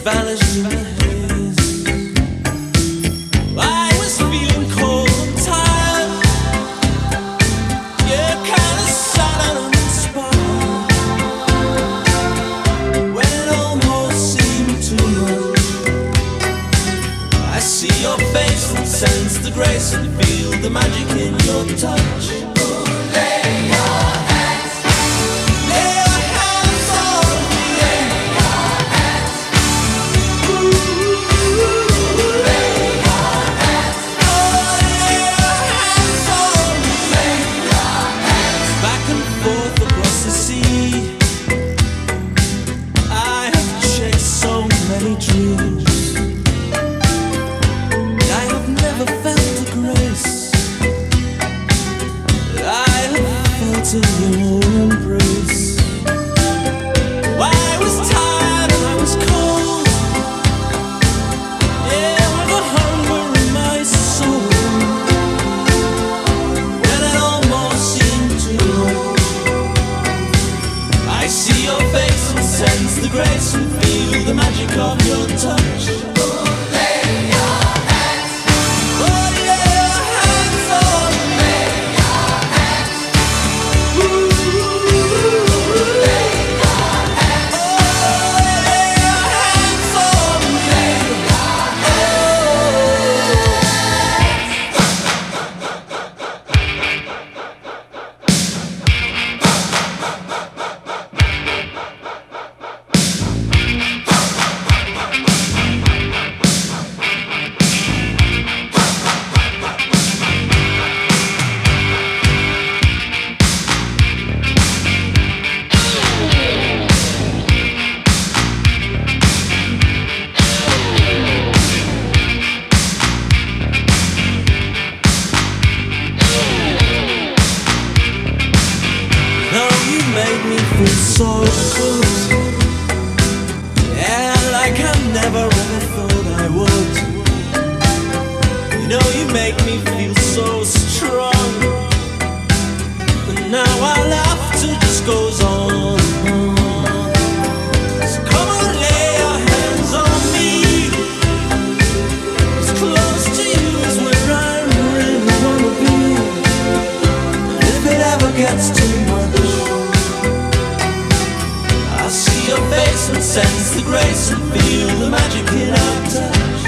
vanished in the haze. I was feeling cold and tired, yeah, kinda sad and uninspired. When it almost seemed too much, I see your face and sense the grace and feel the magic in your touch. To your embrace. Well, I was tired and I was cold, yeah, with a hunger in my soul. When it almost seemed too much, I see your face and sense the grace and feel the magic of your touch. Made me feel so good, yeah, like I never ever thought I would. You know, you make me feel so strong, and now our laughter just goes on. So come on, lay your hands on me, as close to you as where I really wanna be. And if it ever gets too much, and sense the grace and feel the magic in our touch.